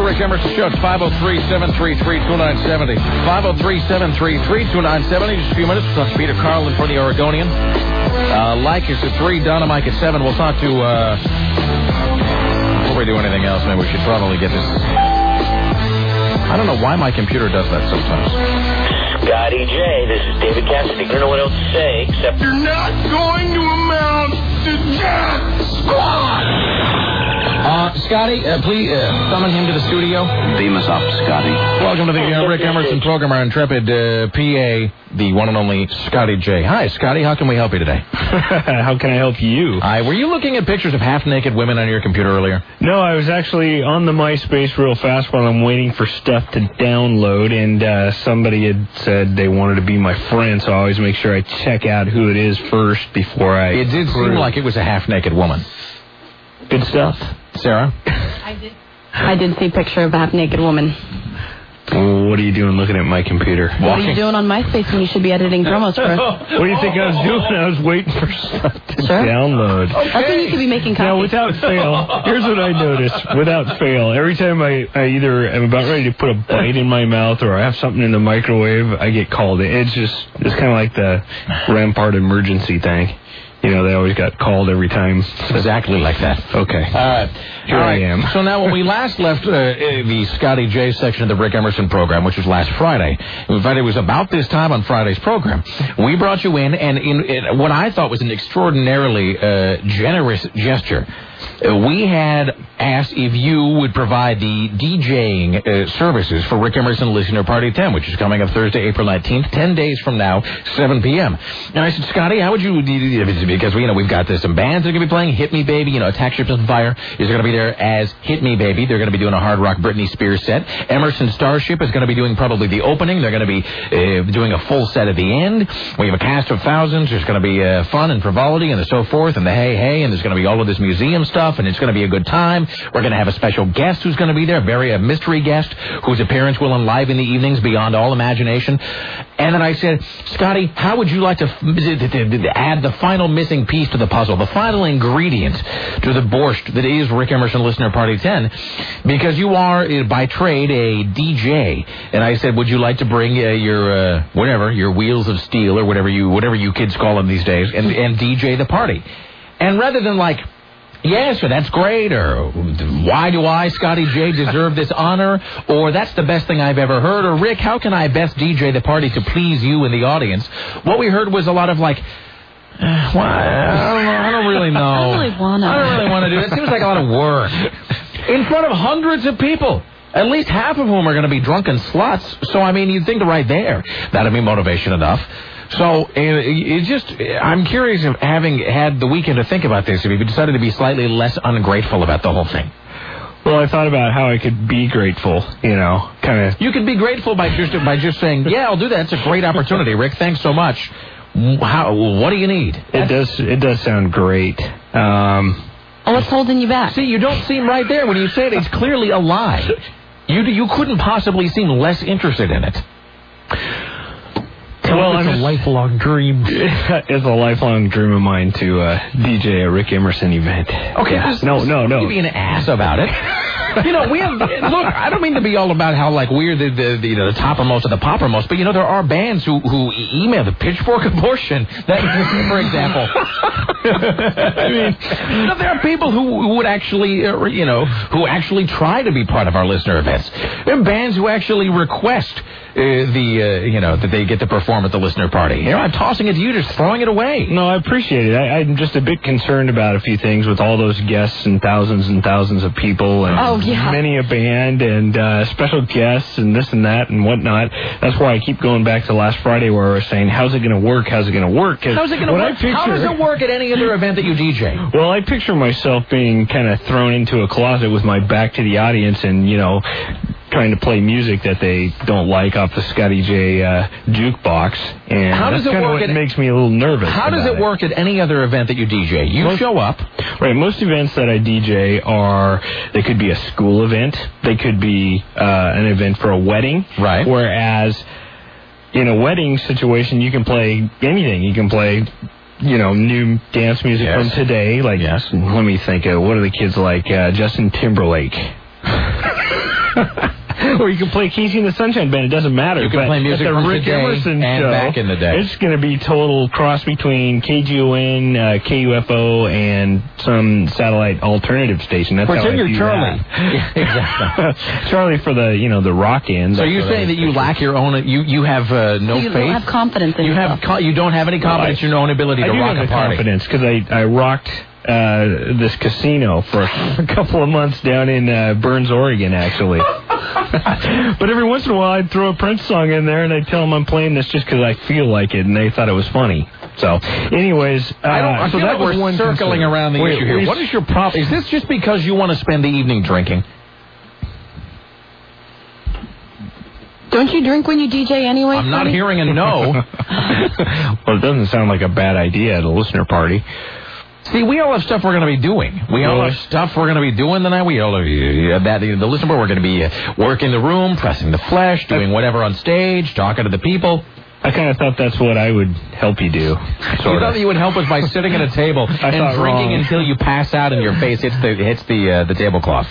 Rick Emerson Show. It's 503-733-2970. 503-733-2970. Just a few minutes. We'll talk to Peter Carlin for the Oregonian. Like is at 3, Dynamite at 7. We'll talk to, before we do anything else, maybe we should probably get this. I don't know why my computer does that sometimes. Scotty J, this is David Cassidy. I don't know what else to say except you're not going to amount to jack squat. Scotty, please summon him to the studio. Beam us up, Scotty. Welcome to the Rick Emerson program, our intrepid PA, the one and only Scotty J. Hi, Scotty. How can we help you today? How can I help you? Hi. Were you looking at pictures of half-naked women on your computer earlier? No, I was actually on the MySpace real fast while I'm waiting for stuff to download, and somebody had said they wanted to be my friend, so I always make sure I check out who it is first before I... It did seem like it was a half-naked woman. Good stuff. Sarah? I did see a picture of a half-naked woman. What are you doing looking at my computer? What are you doing on MySpace when you should be editing promos for us? What do you think I was doing? I was waiting for stuff to download. Okay. That's when you could be making copies. Now, without fail, here's what I noticed. Without fail, every time I either am about ready to put a bite in my mouth or I have something in the microwave, I get called in. It's kind of like the Rampart emergency thing. You know, they always got called every time. Exactly like that. Okay. Here I am. So now when we last left the Scotty J section of the Rick Emerson program, which was last Friday, in fact, it was about this time on Friday's program, we brought you in, and in what I thought was an extraordinarily generous gesture, we had asked if you would provide the DJing services for Rick Emerson Listener Party 10, which is coming up Thursday, April 19th, 10 days from now, 7 p.m. And I said, Scotty, how would you, because we've got some bands that are going to be playing, Hit Me Baby, Attack Ships on Fire is going to be there as Hit Me Baby. They're going to be doing a hard rock Britney Spears set. Emerson Starship is going to be doing probably the opening. They're going to be doing a full set at the end. We have a cast of thousands. There's going to be fun and frivolity and so forth and the hey, and there's going to be all of this museum stuff, and it's going to be a good time. We're going to have a special guest who's going to be there, a mystery guest whose appearance will enliven the evenings beyond all imagination. And then I said, Scotty, how would you like to add the final missing piece to the puzzle, the final ingredient to the borscht that is Rick Emerson Listener Party 10? Because you are, by trade, a DJ. And I said, would you like to bring your wheels of steel or whatever you kids call them these days and DJ the party? And rather than yes, or that's great, or why do I, Scotty J, deserve this honor, or that's the best thing I've ever heard, or Rick, how can I best DJ the party to please you in the audience? What we heard was a lot of I don't really know. I don't really want to do it. It seems like a lot of work. In front of hundreds of people. At least half of whom are going to be drunken sluts. So, you'd think right there, that'd be motivation enough. So, I'm curious if having had the weekend to think about this, if you decided to be slightly less ungrateful about the whole thing. Well, I thought about how I could be grateful, kind of. You could be grateful by just saying, yeah, I'll do that. It's a great opportunity, Rick. Thanks so much. What do you need? It does sound great. What's holding you back? See, you don't seem right there when you say it. It's clearly a lie. You couldn't possibly seem less interested in it. Well, it's a lifelong dream. It's a lifelong dream of mine to DJ a Rick Emerson event. Okay, no. You be an ass about it. We have. Look, I don't mean to be all about how we're the toppermost of the poppermost, but there are bands who email the Pitchfork Abortion. That, for example. There are people who would actually, who actually try to be part of our listener events. There are bands who actually request that they get to perform at the listener party. I'm tossing it to you, just throwing it away. No, I appreciate it. I'm just a bit concerned about a few things with all those guests and thousands of people and many a band and special guests and this and that and whatnot. That's why I keep going back to last Friday where I was saying, how's it going to work? How's it going to work? How's it going to work? How does it work at any other event that you DJ? Well, I picture myself being kind of thrown into a closet with my back to the audience and, trying to play music that they don't like off the Scotty J jukebox, and that's kind of what makes me a little nervous. How does it work at any other event that you DJ? You show up. Right, most events that I DJ they could be a school event, they could be an event for a wedding, right? Whereas in a wedding situation, you can play anything. You can play new dance music from today, let me think, what are the kids like? Justin Timberlake. Or you can play Casey and the Sunshine Band. It doesn't matter. You can play music at the from Rick today Emerson and show, back in the day. It's going to be total cross between KGON, KUFO, and some satellite alternative station. That's Pretend how I you're do Charlie. That. Yeah, exactly. Charlie for the the rock end. So you're saying that you lack your own, you have no you faith? You have confidence in yourself. You don't have any confidence in your own ability to rock a party. I do have confidence because I rocked this casino for a couple of months down in Burns, Oregon, actually. But every once in a while, I'd throw a Prince song in there, and I'd tell them I'm playing this just because I feel like it, and they thought it was funny. So, anyways, I feel like we're circling around the issue here. What is your problem? Is this just because you want to spend the evening drinking? Don't you drink when you DJ anyway? I'm not hearing a no. Well, it doesn't sound like a bad idea at a listener party. See, we all have stuff we're going to be doing. We all have stuff we're going to be doing tonight. We all have the listener. We're going to be working the room, pressing the flesh, doing whatever on stage, talking to the people. I kind of thought that's what I would help you do. You thought that you would help us by sitting at a table and drinking until you pass out and your face hits the tablecloth.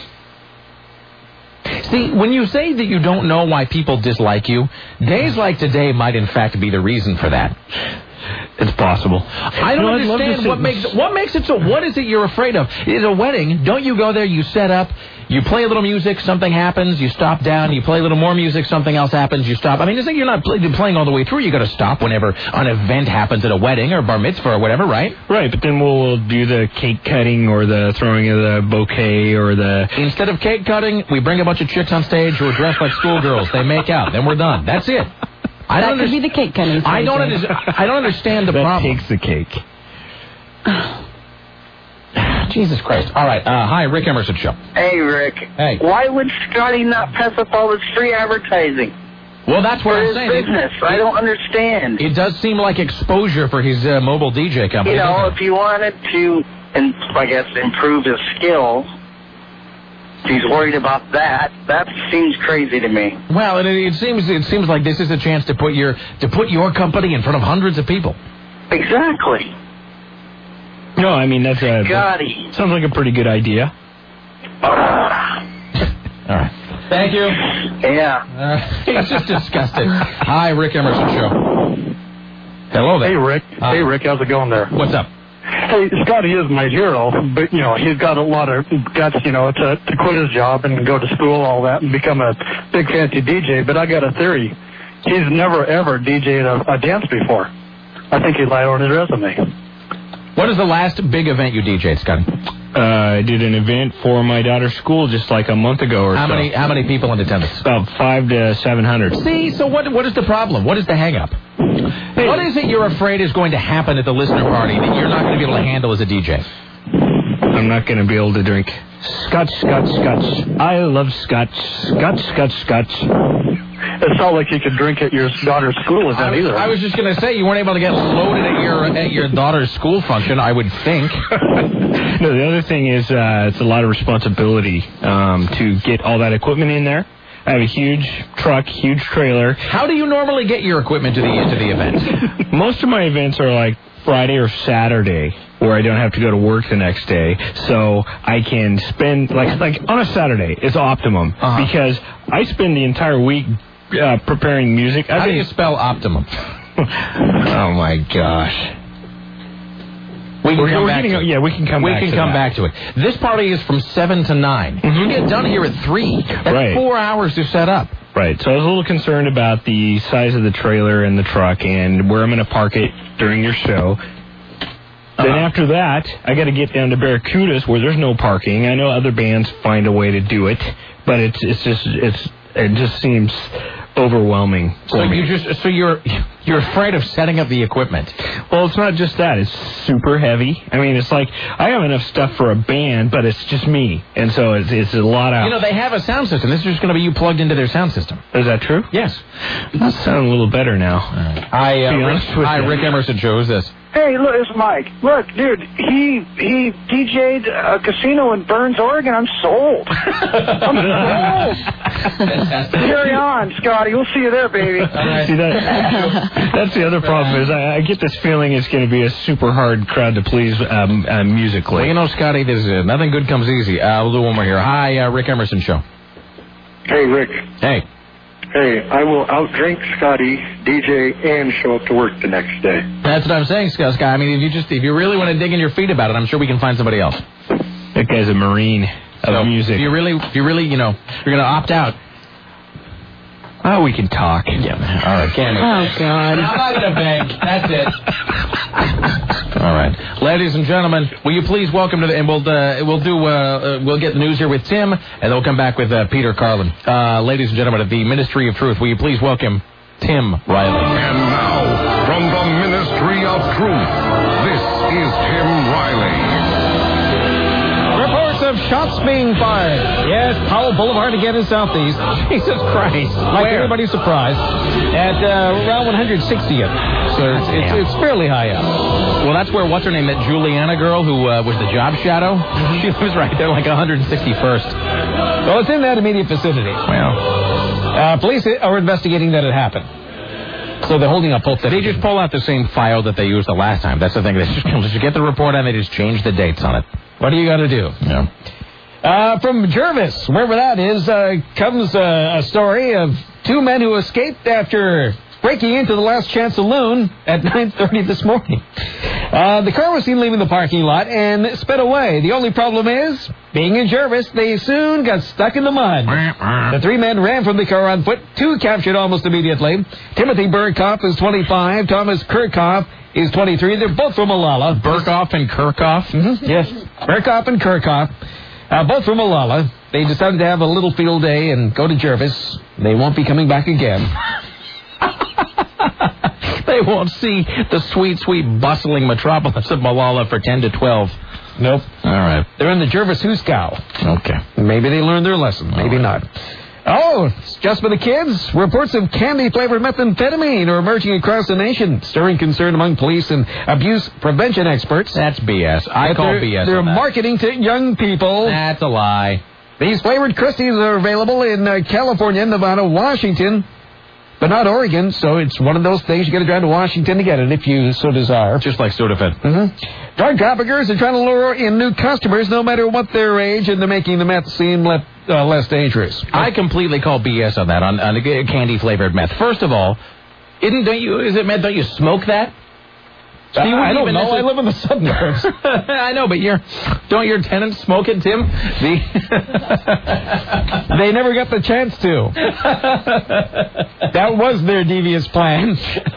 See, when you say that you don't know why people dislike you, days like today might in fact be the reason for that. It's possible. I don't understand what makes it so. What is it you're afraid of? It's a wedding. Don't you go there, you set up, you play a little music, something happens, you stop down, you play a little more music, something else happens, you stop. I mean, it's like you're not playing all the way through. You got to stop whenever an event happens at a wedding or bar mitzvah or whatever, right? Right, but then we'll do the cake cutting or the throwing of the bouquet or the... Instead of cake cutting, we bring a bunch of chicks on stage who are dressed like schoolgirls. They make out. Then we're done. That's it. That could be the cake cutting. I don't understand the problem. That takes the cake. Jesus Christ. All right. Hi, Rick Emerson Show. Hey, Rick. Hey. Why would Scotty not pass up all this free advertising? Well, that's what I'm saying. Business. I don't understand. It does seem like exposure for his mobile DJ company. You know, if he wanted to, I guess, improve his skills, if he's worried about that, that seems crazy to me. Well, it seems like this is a chance to put your company in front of hundreds of people. Exactly. No, I mean that sounds like a pretty good idea. All right. Thank you. Yeah. He's just disgusted. Hi, Rick Emerson Show. Hello there. Hey, Rick. Hey, Rick. How's it going there? What's up? Hey, Scotty is my hero, but, he's got a lot of guts, to quit his job and go to school, all that, and become a big fancy DJ. But I got a theory. He's never, ever DJ'd a dance before. I think he lied on his resume. What is the last big event you DJ'd, Scotty? I did an event for my daughter's school just like a month ago or so. How many people in attendance? About 500 to 700. See, so what is the problem? What is the hang-up? Hey. What is it you're afraid is going to happen at the listener party that you're not going to be able to handle as a DJ? I'm not going to be able to drink Scotch. I love Scotch. Scotch. It's not like you could drink at your daughter's school event either. I was just going to say, you weren't able to get loaded at your daughter's school function, I would think. No, the other thing is it's a lot of responsibility to get all that equipment in there. I have a huge truck, huge trailer. How do you normally get your equipment to the event? Most of my events are like Friday or Saturday, where I don't have to go to work the next day, so I can spend like on a Saturday is optimum because I spend the entire week preparing music. How do you spell optimum? Oh my gosh. We can come back to it. This party is from 7 to 9. Mm-hmm. You get done here at 3. That's 4 hours to set up. Right. So I was a little concerned about the size of the trailer and the truck and where I'm going to park it during your show. Then after that, I got to get down to Barracudas where there's no parking. I know other bands find a way to do it, but it just seems overwhelming. So you're afraid of setting up the equipment. Well, it's not just that. It's super heavy. I mean, it's like I have enough stuff for a band, but it's just me, and so it's a lot of. They have a sound system. This is just going to be you plugged into their sound system. Is that true? Yes. That sounds a little better now. Hi, Rick Emerson Show. Who's this? Hey, look, it's Mike. Look, dude, he DJ'd a casino in Burns, Oregon. I'm sold. I'm sold. Carry on, Scotty. We'll see you there, baby. See, that's the other problem is I get this feeling it's going to be a super hard crowd to please musically. Well, Scotty, there's nothing good comes easy. We'll do one more here. Hi, Rick Emerson Show. Hey, Rick. Hey. Hey, I will outdrink Scotty, DJ, and show up to work the next day. That's what I'm saying, Scott. I mean, if you really want to dig in your feet about it, I'm sure we can find somebody else. That guy's a Marine of music. If you really, you're going to opt out. Oh, we can talk. Yeah. All right, Cammy. Oh, God. I'm not going to beg. That's it. All right. Ladies and gentlemen, will you please welcome to the... And we'll get the news here with Tim, and then we'll come back with Peter Carlin. Ladies and gentlemen, at the Ministry of Truth, will you please welcome Tim Riley. And now, from the Ministry of Truth, this is Tim Riley. Of shots being fired. Yes, Powell Boulevard again in Southeast. Jesus Christ. Like everybody's surprised. At around 160th. So it's fairly high up. Well, that's where, what's her name, that Juliana girl who was the job shadow? She was right there, like 161st. Well, it's in that immediate vicinity. Well. Police are investigating that it happened. So they're holding up both. They just pull out the same file that they used the last time. That's the thing. They just get the report and they just change the dates on it. What do you got to do? Yeah. From Jervis, wherever that is, comes a story of two men who escaped after breaking into the Last Chance Saloon at 9:30 this morning. The car was seen leaving the parking lot and sped away. The only problem is, being in Jervis, they soon got stuck in the mud. The three men ran from the car on foot, two captured almost immediately. Timothy Burkhoff is 25, Thomas Kirchhoff is 23. They're both from Malala. Burkhoff and Kirchhoff? Mm-hmm. Yes, Burkhoff and Kirchhoff. Both from Malala. They decided to have a little field day and go to Jervis. They won't be coming back again. They won't see the sweet, sweet, bustling metropolis of Malala for 10 to 12. Nope. All right. They're in the Jervis Hooskow. Okay. Maybe they learned their lesson. Maybe not. Oh, it's just for the kids. Reports of candy-flavored methamphetamine are emerging across the nation, stirring concern among police and abuse prevention experts. That's BS. I call BS. They're marketing to young people. That's a lie. These flavored Christies are available in California, Nevada, Washington, but not Oregon, so it's one of those things you got to drive to Washington to get it if you so desire. Just like Sudafed. Mm-hmm. Drug traffickers are trying to lure in new customers no matter what their age, and they're making the meth seem less dangerous. I completely call BS on that, on candy-flavored meth. First of all, don't you smoke that? I don't know. I live in the suburbs. I know, but don't your tenants smoke it, Tim? They never got the chance to. That was their devious plan.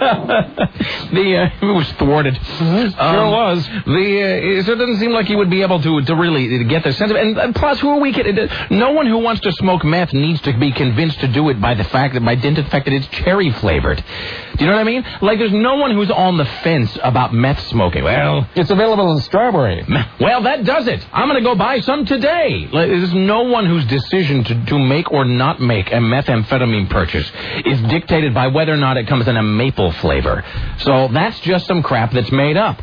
It was thwarted. Mm-hmm. Sure was. So it doesn't seem like you would be able to really get the sense of it. And plus, who are we kidding? No one who wants to smoke meth needs to be convinced to do it by dint of the fact that it's cherry flavored. Do you know what I mean? Like, there's no one who's on the fence about meth smoking. Well, it's available in strawberry. Well, that does it. I'm going to go buy some today. There's no one whose decision to make or not make a methamphetamine purchase is dictated by whether or not it comes in a maple flavor. So that's just some crap that's made up.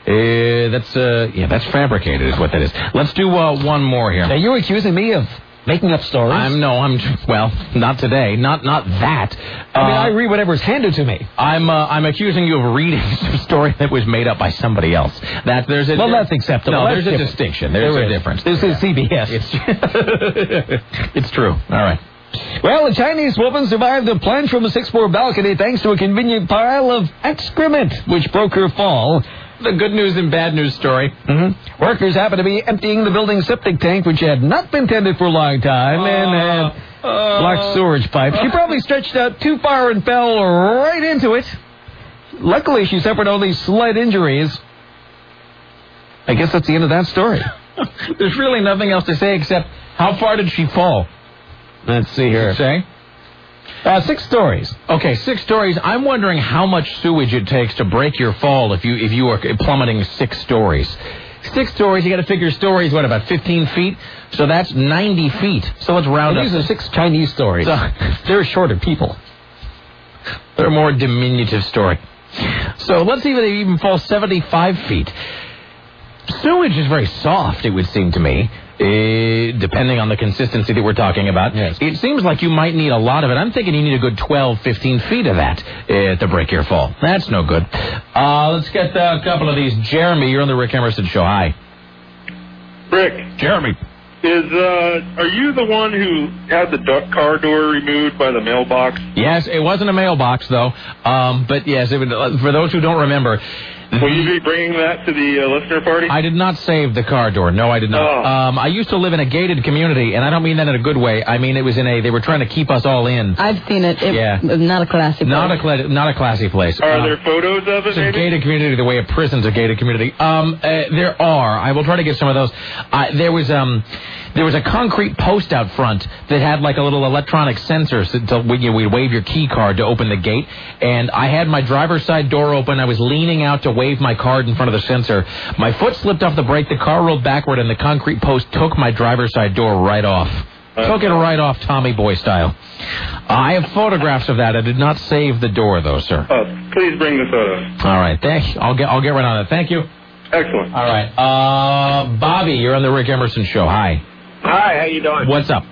That's fabricated is what that is. Let's do one more here. Are you accusing me of making up stories? Well, not today. Not that. I read whatever's handed to me. I'm accusing you of reading some story that was made up by somebody else. That's acceptable. No, there's a distinction. There's a difference. This is CBS. It's true. All right. Well, a Chinese woman survived the plunge from a sixth-floor balcony thanks to a convenient pile of excrement, which broke her fall. The good news and bad news story. Mm-hmm. Workers happened to be emptying the building's septic tank, which had not been tended for a long time, and had blocked sewage pipes. She probably stretched out too far and fell right into it. Luckily, she suffered only slight injuries. I guess that's the end of that story. There's really nothing else to say except, how far did she fall? Let's see here. Say? 6 stories. Okay, 6 stories. I'm wondering how much sewage it takes to break your fall if you are plummeting 6 stories. 6 stories, you got to figure stories, about 15 feet? So that's 90 feet. So let's round up. These are 6 Chinese stories. They're shorter people. They're a more diminutive story. So let's see if they even fall 75 feet. Sewage is very soft, it would seem to me. Depending on the consistency that we're talking about. Yes. It seems like you might need a lot of it. I'm thinking you need a good 12, 15 feet of that to break your fall. That's no good. Let's get a couple of these. Jeremy, you're on the Rick Emerson Show. Hi. Rick. Jeremy. Are you the one who had the car door removed by the mailbox? Yes, it wasn't a mailbox, though. But yes, for those who don't remember... Will you be bringing that to the listener party? I did not save the car door. No, I did not. Oh. I used to live in a gated community, and I don't mean that in a good way. I mean, it was they were trying to keep us all in. I've seen it. Not a classy place. Not a classy place. Are there photos of it, It's a gated community the way a prison's a gated community. There are. I will try to get some of those. There was a concrete post out front that had like a little electronic sensor so we'd wave your key card to open the gate. And I had my driver's side door open. I was leaning out to wave my card in front of the sensor. My foot slipped off the brake. The car rolled backward, and the concrete post took my driver's side door right off. Took it right off Tommy Boy style. I have photographs of that. I did not save the door, though, sir. Please bring the photos. All right. Thank you. I'll get right on it. Thank you. Excellent. All right. Bobby, you're on the Rick Emerson Show. Hi. Hi, how you doing? What's up?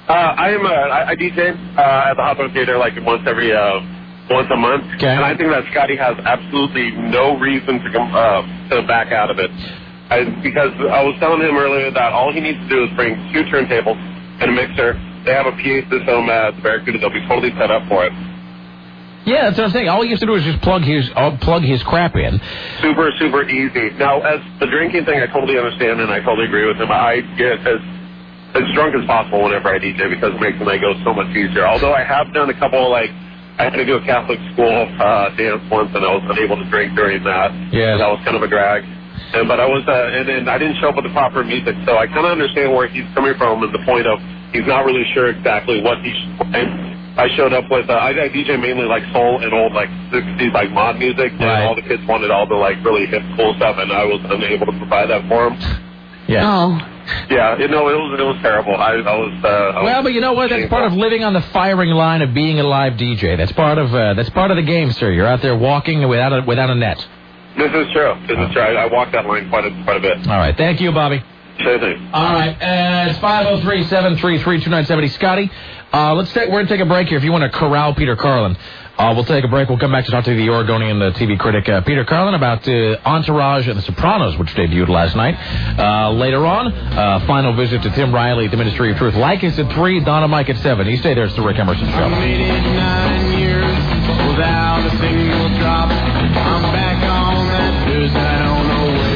I DJ at the Hot Dog Theater like once a month, okay. And I think that Scotty has absolutely no reason to back out of it. Because I was telling him earlier that all he needs to do is bring 2 turntables and a mixer. They have a PA system at the Barracuda. They'll be totally set up for it. Yeah, that's what I'm saying. All he has to do is just plug his crap in. Super, super easy. Now, as the drinking thing, I totally understand and I totally agree with him. I get as drunk as possible whenever I DJ because it makes the night go so much easier. Although I have done a couple, I had to do a Catholic school dance once, and I was unable to drink during that. Yeah. That was kind of a drag. But I was, and then I didn't show up with the proper music, so I kind of understand where he's coming from and the point of he's not really sure exactly what he should play. I showed up with, I DJ mainly like soul and old 60s mod music, and all the kids wanted all the really hip cool stuff, and I was unable to provide that for them. Yeah. Oh. Yeah, it was terrible. I was well, but you know what? That's part of living on the firing line of being a live DJ. That's part of the game, sir. You're out there walking without a net. This is true. I walked that line quite a bit. All right. Thank you, Bobby. Sure thing. All right. It's 503-733-2970. Scotty, we're going to take a break here. If you want to corral Peter Carlin, we'll take a break. We'll come back to talk to the Oregonian TV critic Peter Carlin about Entourage and The Sopranos, which debuted last night. Later on, final visit to Tim Riley at the Ministry of Truth. Like us at 3, Donna Mike at 7. You stay there. It's the Rick Emerson Show. I made it 9 years without a single drop. I'm back on that Thursday, I don't know where.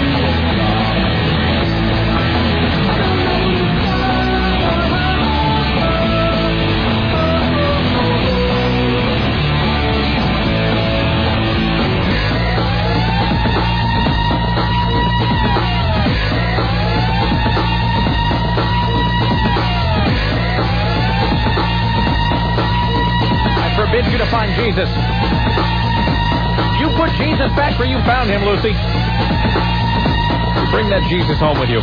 Forbid you to find Jesus. You put Jesus back where you found him, Lucy. Bring that Jesus home with you.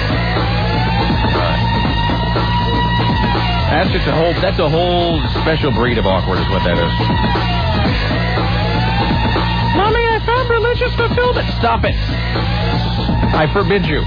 That's a whole special breed of awkward is what that is. Mommy, I found religious fulfillment. Stop it. I forbid you.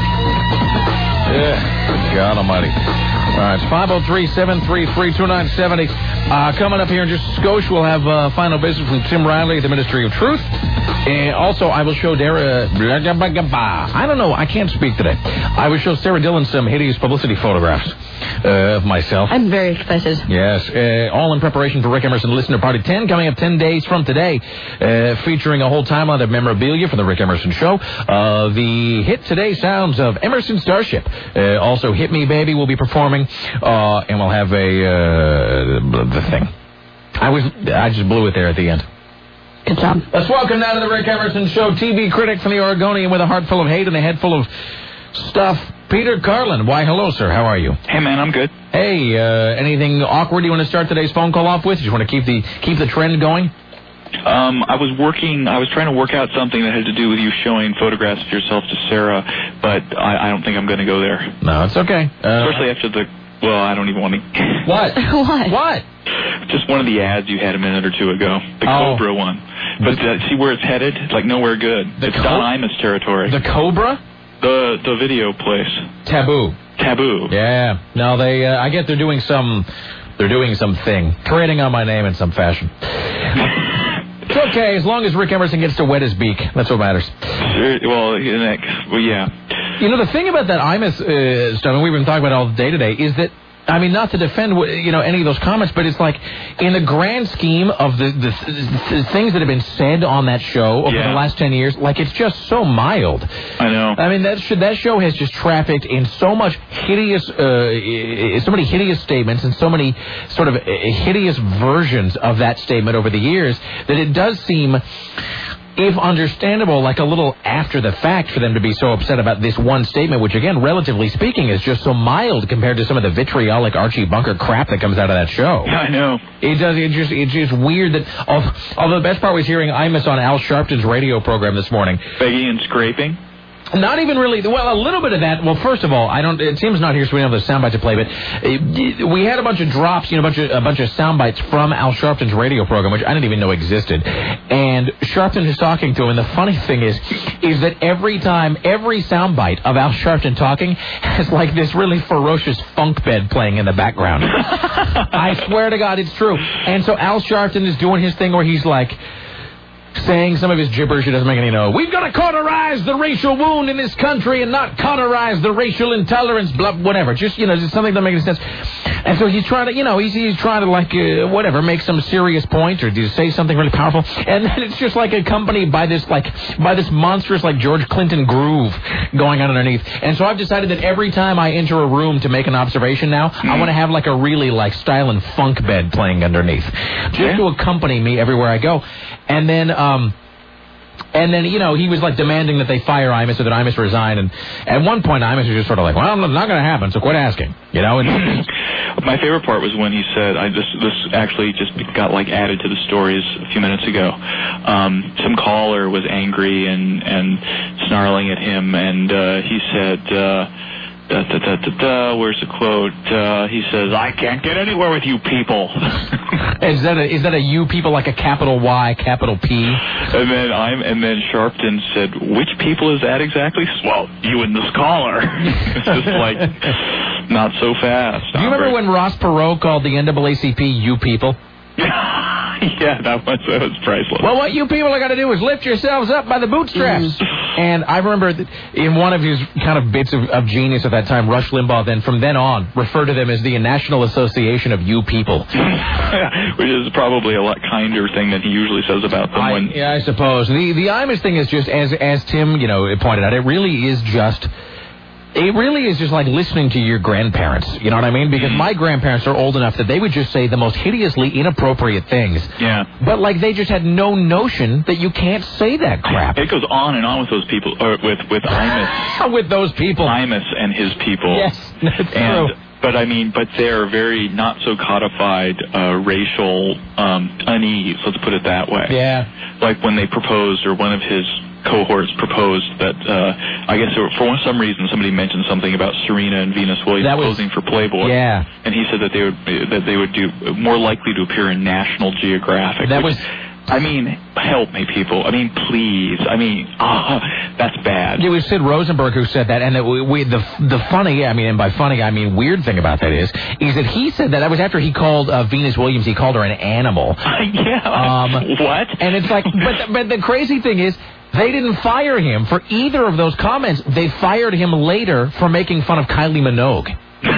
Good God almighty. All right, it's 503-733-2970. Coming up here in just a skosh, we'll have final visit from Tim Riley at the Ministry of Truth. And also, I will show I don't know, I can't speak today. I will show Sarah Dillon some hideous publicity photographs of myself. I'm very excited. Yes, all in preparation for Rick Emerson Listener Party 10, coming up 10 days from today, featuring a whole timeline of memorabilia from the Rick Emerson Show. The hit today sounds of Emerson Starship. Also, Hit Me Baby will be performing, and we'll have the thing. I just blew it there at the end. Good job. Let's welcome now to the Rick Emerson Show, TV critic from the Oregonian with a heart full of hate and a head full of stuff, Peter Carlin. Why, hello, sir. How are you? Hey, man, I'm good. Hey, anything awkward you want to start today's phone call off with? You just want to keep the trend going? I was trying to work out something that had to do with you showing photographs of yourself to Sarah, but I don't think I'm going to go there. No, it's okay. Especially after well, I don't even want to. What? What? Just one of the ads you had a minute or two ago. The Cobra one. But see where it's headed? It's like nowhere good. It's Don Imus territory. The Cobra? The video place. Taboo. Yeah. No, I get they're doing some thing. Trading on my name in some fashion. It's okay, as long as Rick Emerson gets to wet his beak. That's what matters. Well, yeah. You know, the thing about that Imus stuff, and we've been talking about all day today, is that, I mean, not to defend, any of those comments, but it's like, in the grand scheme of the things that have been said on that show over the last 10 years, like, it's just so mild. I know. I mean, that show has just trafficked in so much hideous, so many hideous statements and so many sort of hideous versions of that statement over the years that it does seem, if understandable, like a little after the fact for them to be so upset about this one statement, which, again, relatively speaking, is just so mild compared to some of the vitriolic Archie Bunker crap that comes out of that show. I know. It's just weird that, although the best part was hearing Imus on Al Sharpton's radio program this morning. Begging and scraping? Not even really. Well, a little bit of that. Well, first of all, it seems not here, so we don't have the soundbite to play, but we had a bunch of drops, a bunch of soundbites from Al Sharpton's radio program, which I didn't even know existed. And Sharpton is talking to him, and the funny thing is that every soundbite of Al Sharpton talking has like this really ferocious funk bed playing in the background. I swear to God, it's true. And so Al Sharpton is doing his thing where he's like, saying some of his gibberish, it doesn't make any no. We've got to cauterize the racial wound in this country and not cauterize the racial intolerance, blah, whatever. Just, just something that doesn't make any sense. And so he's trying to, he's trying to, like, make some serious point or to say something really powerful. And then it's just, like, accompanied by this monstrous, like, George Clinton groove going on underneath. And so I've decided that every time I enter a room to make an observation now, I want to have, like, a really, like, style and funk bed playing underneath. Just to accompany me everywhere I go. And then, he was, like, demanding that they fire Imus or that Imus resign. And at one point, Imus was just sort of like, well, it's not going to happen, so quit asking, And my favorite part was when he said, this actually just got, like, added to the stories a few minutes ago. Some caller was angry and snarling at him, and he said, where's the quote? He says, I can't get anywhere with you people. Is that a you people, like a capital Y, capital P? And then Sharpton said, which people is that exactly? Well, you and this caller. It's just like, not so fast. Do you remember when Ross Perot called the NAACP you people? Yeah, that was priceless. Well, what you people are going to do is lift yourselves up by the bootstraps. And I remember that in one of his kind of bits of genius at that time, Rush Limbaugh then, from then on, referred to them as the National Association of You People. Which is probably a lot kinder thing than he usually says about them. Yeah, I suppose. The Imus thing is just, as Tim, pointed out, it really is just like listening to your grandparents, you know what I mean? Because my grandparents are old enough that they would just say the most hideously inappropriate things. Yeah. But, like, they just had no notion that you can't say that crap. It goes on and on with those people, or with Imus. With those people. Imus and his people. Yes, that's true. But they're very not so codified racial unease, let's put it that way. Yeah. Like when they proposed, or one of his cohorts proposed that, I guess for some reason somebody mentioned something about Serena and Venus Williams posing for Playboy. Yeah. And he said that they would do more likely to appear in National Geographic. I mean, help me, people. I mean, please. I mean, that's bad. It was Sid Rosenberg who said that, and the funny, and by funny I mean weird thing about that is that he said that was after he called Venus Williams, he called her an animal. Yeah. What? And it's like, but the crazy thing is, they didn't fire him for either of those comments. They fired him later for making fun of Kylie Minogue.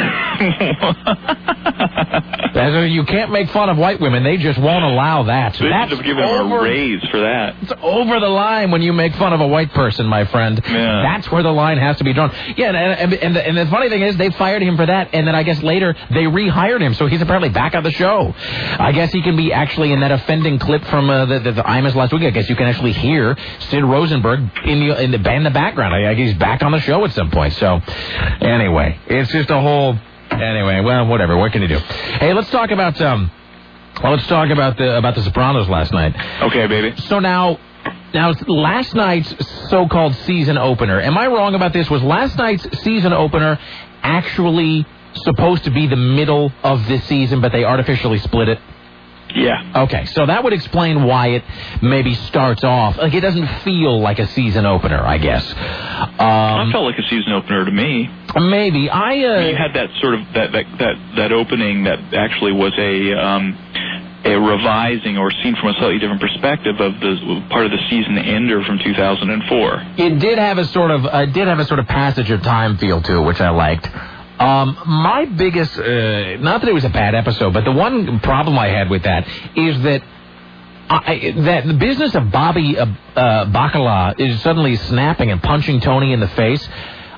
You can't make fun of white women. They just won't allow that. They should have given him a raise for that. It's over the line when you make fun of a white person, my friend. Yeah. That's where the line has to be drawn. Yeah, and the funny thing is they fired him for that, and then I guess later they rehired him, so he's apparently back on the show. I guess he can be actually in that offending clip from the Imus last week. I guess you can actually hear Sid Rosenberg in the background. I guess he's back on the show at some point. So anyway, it's just a whole... Anyway, well, whatever. What can you do? Hey, let's talk about the Sopranos last night. Okay, baby. So now last night's so-called season opener. Am I wrong about this? Was last night's season opener actually supposed to be the middle of this season, but they artificially split it? Yeah. Okay, so that would explain why it maybe starts off. Like, it doesn't feel like a season opener, I guess. It felt like a season opener to me. Maybe. You had that sort of, that opening that actually was a revising or seen from a slightly different perspective of the part of the season ender from 2004. It did have a sort of passage of time feel to it, which I liked. My biggest, not that it was a bad episode, but the one problem I had with that is that that the business of Bobby Bacala is suddenly snapping and punching Tony in the face.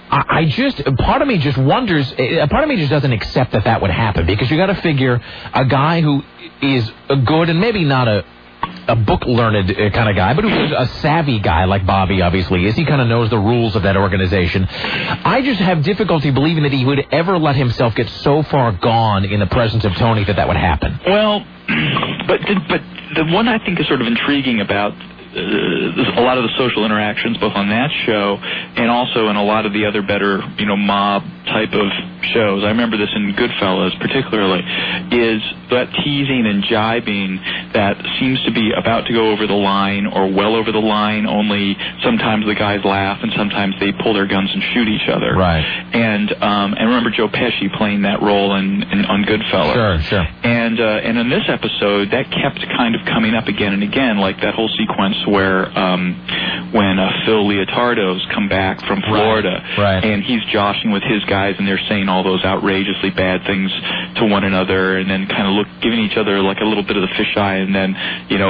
Part of me just wonders, part of me just doesn't accept that would happen, because you got to figure a guy who is a good and maybe not a book-learned kind of guy, but who's a savvy guy like Bobby obviously is. He kind of knows the rules of that organization. I just have difficulty believing that he would ever let himself get so far gone in the presence of Tony that would happen. Well, but the one I think is sort of intriguing about a lot of the social interactions, both on that show and also in a lot of the other better, mob type of shows. I remember this in Goodfellas particularly, is that teasing and jibing that seems to be about to go over the line or well over the line, only sometimes the guys laugh and sometimes they pull their guns and shoot each other. Right. And I remember Joe Pesci playing that role on Goodfellas. Sure. And in this episode, that kept kind of coming up again and again, like that whole sequence where when Phil Leotardo's come back from Florida, right. And he's joshing with his guys, and they're saying all those outrageously bad things to one another, and then kind of giving each other like a little bit of the fisheye, and then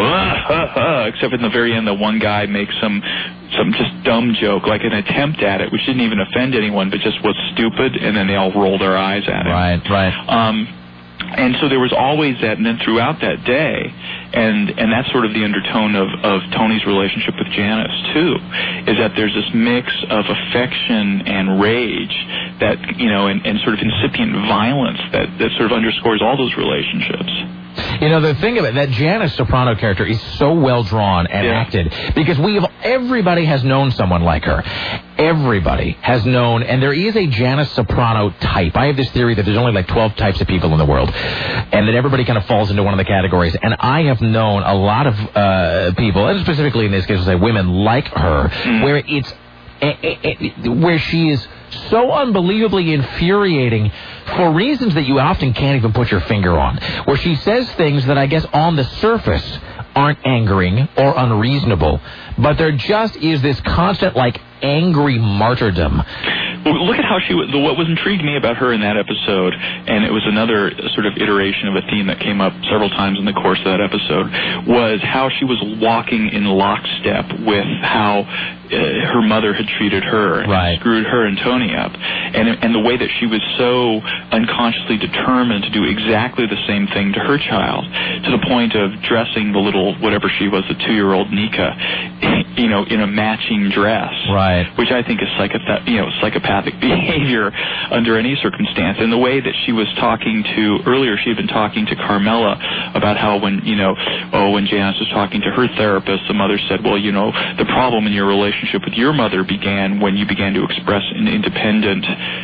except in the very end, the one guy makes some just dumb joke, like an attempt at it, which didn't even offend anyone, but just was stupid, and then they all roll their eyes at it. Right. And so there was always that, and then throughout that day, and that's sort of the undertone of Tony's relationship with Janice, too, is that there's this mix of affection and rage that, and sort of incipient violence that sort of underscores all those relationships. The thing of it, that Janice Soprano character is so well drawn and acted, because everybody has known someone like her. Everybody has known, and there is a Janice Soprano type. I have this theory that there's only like 12 types of people in the world, and that everybody kind of falls into one of the categories. And I have known a lot of people, and specifically in this case, say women like her, where it's where she is so unbelievably infuriating for reasons that you often can't even put your finger on, where she says things that I guess on the surface aren't angering or unreasonable, but there just is this constant, angry martyrdom. Well, look at how what was intrigued me about her in that episode, and it was another sort of iteration of a theme that came up several times in the course of that episode, was how she was walking in lockstep with how her mother had treated her and screwed her and Tony up, and the way that she was so unconsciously determined to do exactly the same thing to her child, to the point of dressing the little, whatever she was, the 2-year-old Nika, in a matching dress, which I think is psychopathic behavior under any circumstance. And the way that she was talking to, earlier she had been talking to Carmela about how when Janice was talking to her therapist, the mother said, well, the problem in your relationship with your mother began when you began to express an independent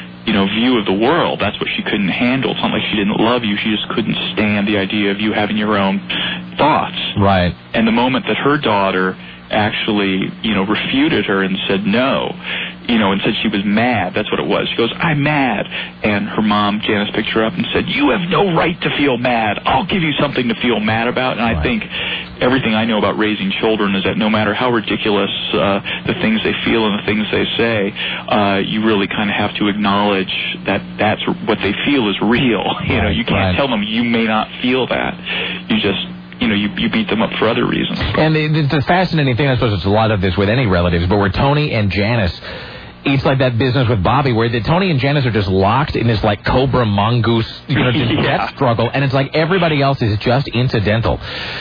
view of the world. That's what she couldn't handle. It's not like she didn't love you. She just couldn't stand the idea of you having your own thoughts. Right. And the moment that her daughter actually, refuted her and said no, and said she was mad. That's what it was. She goes, I'm mad. And her mom, Janice, picked her up and said, you have no right to feel mad. I'll give you something to feel mad about. And I think everything I know about raising children is that no matter how ridiculous the things they feel and the things they say, you really kind of have to acknowledge that that's what they feel is real. You can't tell them you may not feel that. You just you beat them up for other reasons. And the fascinating thing, I suppose it's a lot of this with any relatives, but where Tony and Janice, it's like that business with Bobby, where Tony and Janice are just locked in this cobra mongoose, death struggle, and it's like everybody else is just incidental.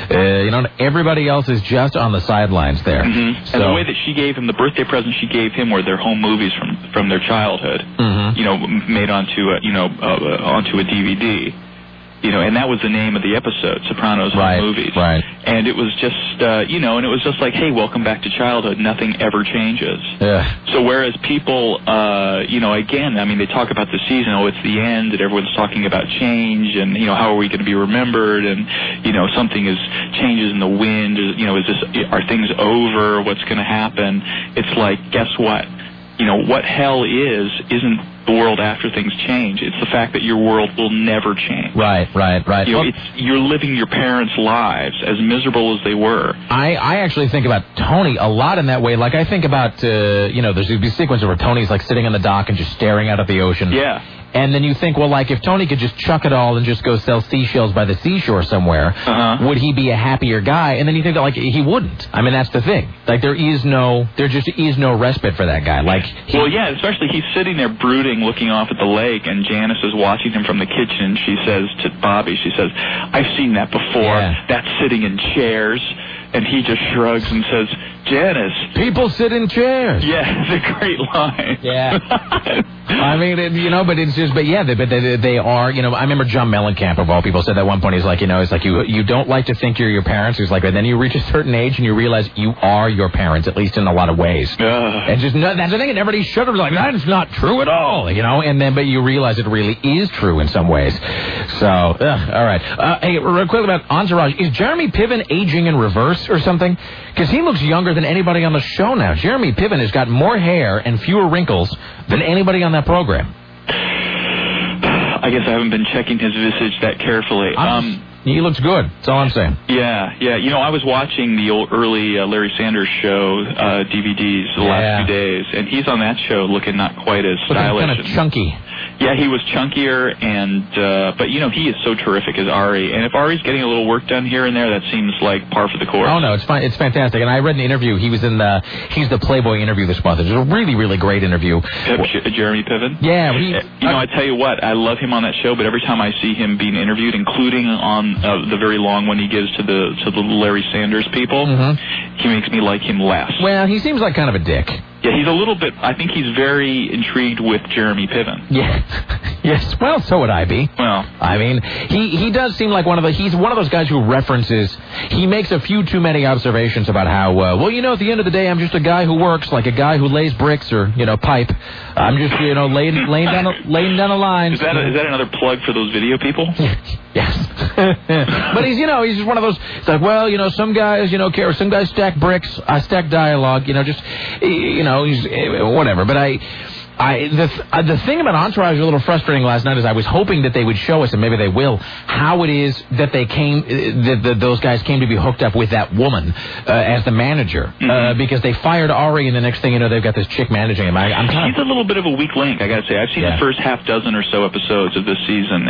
Everybody else is just on the sidelines there. Mm-hmm. So, and the way that she gave him, the birthday present she gave him were their home movies from their childhood, made onto a DVD. And that was the name of the episode, Sopranos Home Movies. Right. And it was just, and it was just like, hey, welcome back to childhood. Nothing ever changes. Yeah. So whereas people, again, they talk about the season, it's the end, and everyone's talking about change, and, how are we going to be remembered, and, something changes in the wind, are things over, what's going to happen? It's like, guess what? What hell isn't the world after things change. It's the fact that your world will never change. Right. You know, you're living your parents' lives as miserable as they were. I actually think about Tony a lot in that way. Like, I think about, there's these sequences where Tony's, like, sitting on the dock and just staring out at the ocean. Yeah. And then you think, well, like, if Tony could just chuck it all and just go sell seashells by the seashore somewhere, would he be a happier guy? And then you think that, like, he wouldn't. I mean, that's the thing. Like, there just is no respite for that guy. Like, well, yeah, especially he's sitting there brooding, looking off at the lake, and Janice is watching him from the kitchen. She says to Bobby, I've seen that before. Yeah. That's sitting in chairs. And he just shrugs and says, Janice. People sit in chairs. Yeah, it's a great line. Yeah. I mean, but it's just, they are, I remember John Mellencamp, of all people, said that at one point, he's like, you don't like to think you're your parents. He's like, and then you reach a certain age and you realize you are your parents, at least in a lot of ways. And just, that's the thing, and everybody shudders like, that's not true at all, and then, but you realize it really is true in some ways. So, all right. Hey, real quick about Entourage. Is Jeremy Piven aging in reverse or something? Because he looks younger than anybody on the show now. Jeremy Piven has got more hair and fewer wrinkles than anybody on that program. I guess I haven't been checking his visage that carefully. He looks good. That's all I'm saying. Yeah. I was watching the old early Larry Sanders Show DVDs the last few days, and he's on that show looking not quite as stylish. Kind of chunky. Yeah, he was chunkier, but he is so terrific as Ari. And if Ari's getting a little work done here and there, that seems like par for the course. Oh no, it's fine. It's fantastic. And I read an interview. He's the Playboy interview this month. It was a really, really great interview. Jeremy Piven. Yeah, I tell you what, I love him on that show. But every time I see him being interviewed, including on the very long one he gives to the Larry Sanders people, he makes me like him less. Well, he seems like kind of a dick. Yeah, he's a little bit. I think he's very intrigued with Jeremy Piven. Yeah. Yes. Well, so would I be. Well, I mean, he does seem like he's one of those guys who references. He makes a few too many observations about how at the end of the day, I'm just a guy who works, like a guy who lays bricks or pipe. I'm just laying down a line. Is that another plug for those video people? Yes. But he's just one of those. It's like, some guys care. Some guys stack bricks. I stack dialogue. He's whatever. But the thing about Entourage a little frustrating last night is I was hoping that they would show us, and maybe they will, how it is that those guys came to be hooked up with that woman as the manager, because they fired Ari, and the next thing you know, they've got this chick managing him. She's a little bit of a weak link, I gotta say. I've seen the first half dozen or so episodes of this season,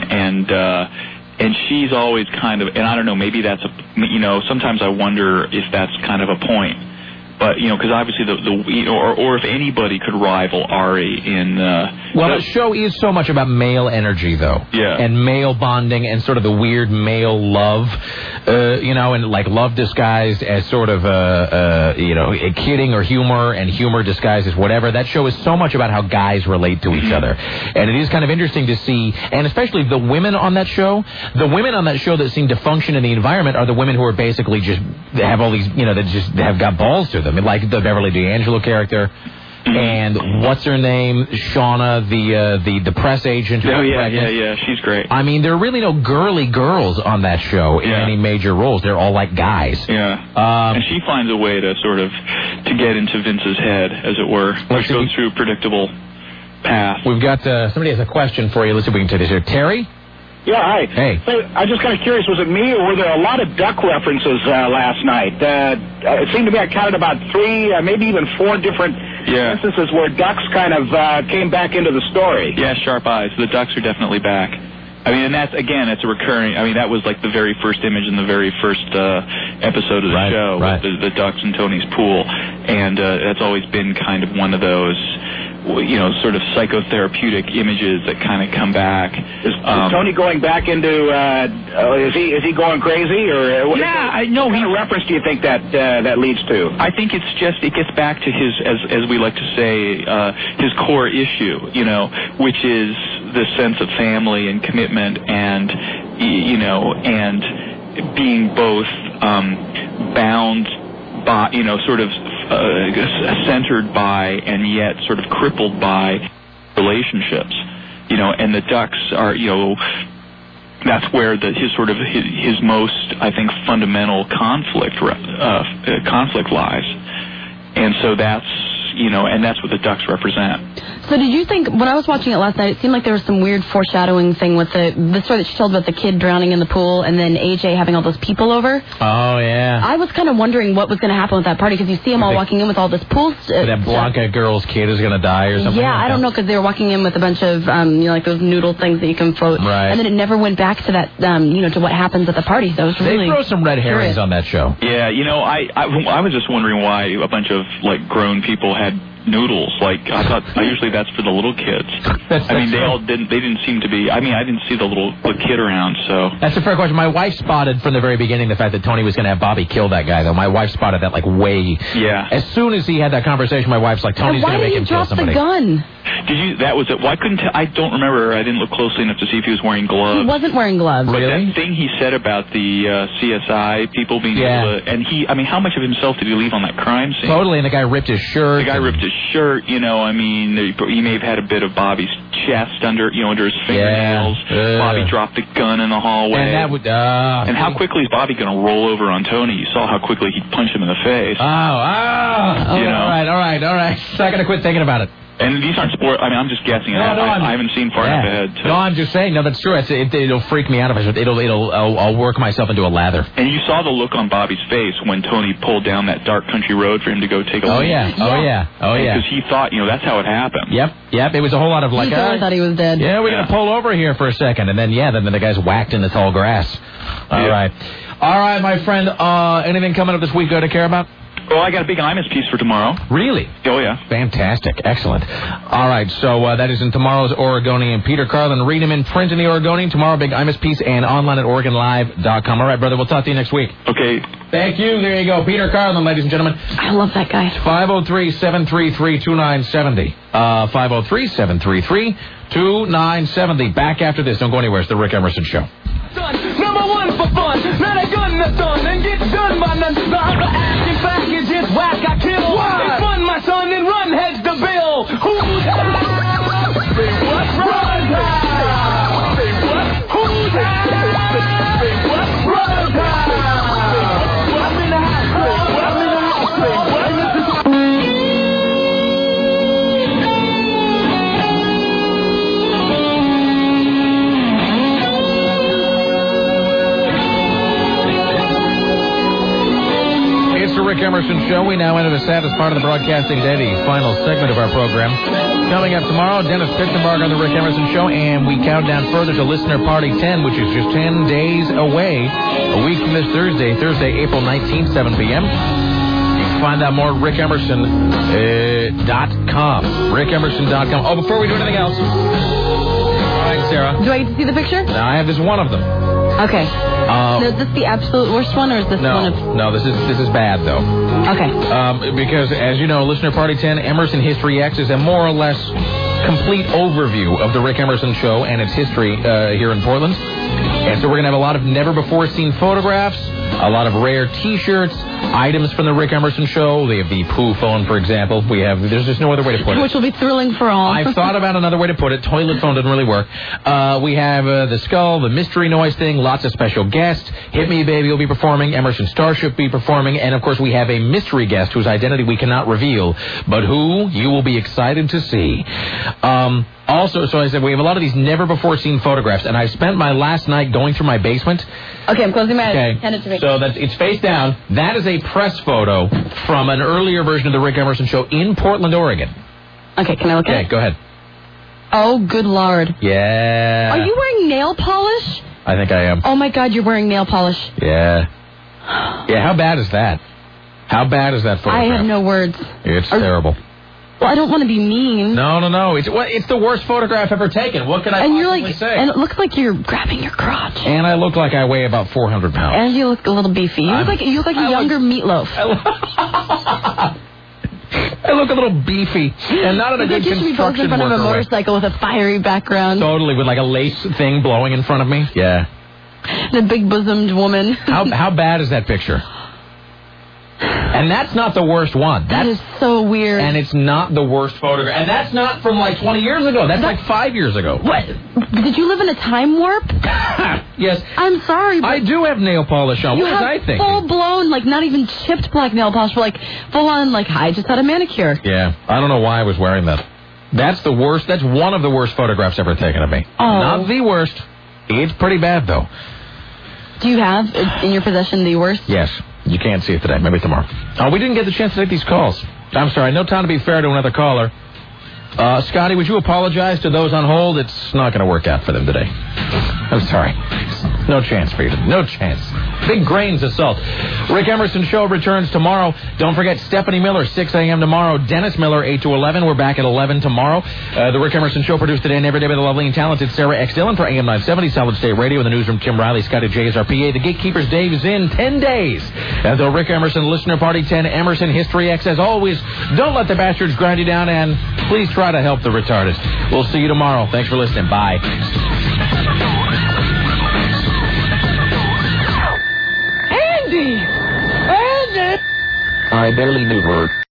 and she's always kind of, and I don't know, maybe that's sometimes I wonder if that's kind of a point. But, because obviously or if anybody could rival Ari in... the show is so much about male energy, though. Yeah. And male bonding and sort of the weird male love, and like love disguised as sort of, kidding or humor, and humor disguised as whatever. That show is so much about how guys relate to each other. And it is kind of interesting to see, and especially the women on that show that seem to function in the environment are the women who are basically just, they have all these, that just have got balls to them. Like the Beverly D'Angelo character, and what's her name, Shauna, the press agent. Oh yeah, she's great. I mean, there are really no girly girls on that show in any major roles. They're all like guys. Yeah, and she finds a way to sort of to get into Vince's head, as it were, which goes through a predictable path. We've got somebody has a question for you. Let's see if we can take this here. Terry. Yeah, hi. Hey. So, I'm just kind of curious, was it me, or were there a lot of duck references last night? It seemed to me I counted about 3, maybe even 4 different instances where ducks kind of came back into the story. Yeah, sharp eyes. The ducks are definitely back. I mean, and that's, again, it's a recurring, I mean, that was like the very first image in the very first episode of the show, with the ducks in Tony's pool. And that's always been kind of one of those, sort of psychotherapeutic images that kind of come back. Is Tony going back into? Is he going crazy, or what kind of reference do you think that leads to? I think it gets back to his, as we like to say, his core issue, which is the sense of family and commitment, and and being both bound by, sort of centered by and yet sort of crippled by relationships, and the ducks are, that's where his most, I think, fundamental conflict lies, and so that's and that's what the Ducks represent. So did you think, when I was watching it last night, it seemed like there was some weird foreshadowing thing with the story that she told about the kid drowning in the pool and then AJ having all those people over? Oh, yeah. I was kind of wondering what was going to happen with that party, because you see them all walking in with all this pool stuff. That Blanca girl's kid is going to die or something. Yeah, I don't know, because they were walking in with a bunch of, like those noodle things that you can float. Right. And then it never went back to that, to what happens at the party. So it was really... They throw some red herrings on that show. Yeah, I was just wondering why a bunch of, grown people had noodles. I thought usually that's for the little kids. They didn't seem to be. I didn't see the kid around. So that's a fair question. My wife spotted from the very beginning the fact that Tony was going to have Bobby kill that guy. Though my wife spotted that way. Yeah. As soon as he had that conversation, my wife's like, Tony's going to make him kill somebody. Why did he drop the gun? Did you? That was it. Well, I couldn't. I don't remember. I didn't look closely enough to see if he was wearing gloves. He wasn't wearing gloves. But that thing he said about the CSI people being able to, and he. How much of himself did he leave on that crime scene? Totally. And the guy ripped his shirt. He may have had a bit of Bobby's chest under his fingernails. Yeah. Bobby dropped the gun in the hallway. And that would. And how quickly is Bobby going to roll over on Tony? You saw how quickly he'd punch him in the face. Oh. All right. So I got to quit thinking about it. And these aren't sport. I'm just guessing. I haven't seen far enough ahead. No, I'm just saying. No, that's true. It'll freak me out if I'll work myself into a lather. And you saw the look on Bobby's face when Tony pulled down that dark country road for him to go take a look. Oh yeah. Because he thought, that's how it happened. Yep. It was a whole lot of He totally thought he was dead. Yeah, we're gonna pull over here for a second, and then the guy's whacked in the tall grass. All right, my friend. Anything coming up this week to care about? Well, I got a big Imus piece for tomorrow. Really? Oh, yeah. Fantastic. Excellent. All right, so that is in tomorrow's Oregonian. Peter Carlin, read him in print in the Oregonian. Tomorrow, big Imus piece, and online at OregonLive.com. All right, brother, we'll talk to you next week. Okay. Thank you. There you go. Peter Carlin, ladies and gentlemen. I love that guy. 503-733-2970. 503-733-2970. Back after this. Don't go anywhere. It's the Rick Emerson Show. Number one for fun, not a gun that's done and get done by none. The acting package is whack, I kill. They fund my son and run heads the bill. Who's that? Say what? Run down. Say what? Who's that? Say what? Run down. I'm in the house. I'm in the house. Say what? It's the Rick Emerson Show. We now enter the saddest part of the broadcasting day, the final segment of our program. Coming up tomorrow, Dennis Pitzenberg on the Rick Emerson Show, and we count down further to Listener Party 10, which is just 10 days away. A week from this Thursday, April 19th, 7 p.m. You can find out more at rickemerson.com. rickemerson.com. Oh, before we do anything else. All right, Sarah. Do I get to see the picture? No, I have this one of them. Okay. Is this the absolute worst one, or is this one of... No, this is bad, though. Okay. Because, as you know, Listener Party 10, Emerson History X is a more or less complete overview of the Rick Emerson Show and its history here in Portland. And so we're going to have a lot of never-before-seen photographs, a lot of rare T-shirts, items from the Rick Emerson Show. They have the Pooh phone, for example. There's just no other way to put it. Which will be thrilling for all. I've thought about another way to put it. Toilet phone doesn't really work. We have the skull, the mystery noise thing, lots of special guests. Hit Me Baby will be performing. Emerson Starship will be performing. And, of course, we have a mystery guest whose identity we cannot reveal, but who you will be excited to see. Also, so I said, we have a lot of these never-before-seen photographs, and I spent my last night going through my basement. Okay, I'm closing my eyes. Hand it to me. So it's face down. That is a press photo from an earlier version of the Rick Emerson Show in Portland, Oregon. Okay, can I look at it? Okay, go ahead. Oh, good Lord. Yeah. Are you wearing nail polish? I think I am. Oh, my God, you're wearing nail polish. Yeah. Yeah, how bad is that? How bad is that photograph? I have no words. It's terrible. Well, I don't want to be mean. No. It's the worst photograph ever taken. What can I possibly say? And it looks like you're grabbing your crotch. And I look like I weigh about 400 pounds. And you look a little beefy. You look like a younger Meatloaf. I look a little beefy. And not in a good construction worker way. You should be posed in front of a motorcycle with a fiery background. Totally, with like a lace thing blowing in front of me. Yeah. And a big-bosomed woman. How bad is that picture? And that's not the worst one. That is so weird. And it's not the worst photograph. And that's not from like 20 years ago. That's like 5 years ago. What? Did you live in a time warp? Yes. I'm sorry, but I do have nail polish on. What was I thinking? Full-blown, like, not even chipped black nail polish, but, like, full-on, like, I just had a manicure. Yeah. I don't know why I was wearing that. That's the worst. That's one of the worst photographs ever taken of me. Oh. Not the worst. It's pretty bad, though. Do you have in your possession the worst? Yes. You can't see it today. Maybe tomorrow. We didn't get the chance to take these calls. I'm sorry. No time to be fair to another caller. Scotty, would you apologize to those on hold? It's not going to work out for them today. I'm sorry. No chance for you. No chance. Big grains of salt. Rick Emerson Show returns tomorrow. Don't forget Stephanie Miller, 6 a.m. tomorrow. Dennis Miller, 8 to 11. We're back at 11 tomorrow. The Rick Emerson Show produced today and every day by the lovely and talented Sarah X. Dillon for AM 970 Solid State Radio. In the newsroom, Tim Riley, Scotty J is our PA. The Gatekeepers Dave is in 10 days. At the Rick Emerson Listener Party 10 Emerson History X. As always, don't let the bastards grind you down, and please try to help the retarded. We'll see you tomorrow. Thanks for listening. Bye. Andy! I barely knew her.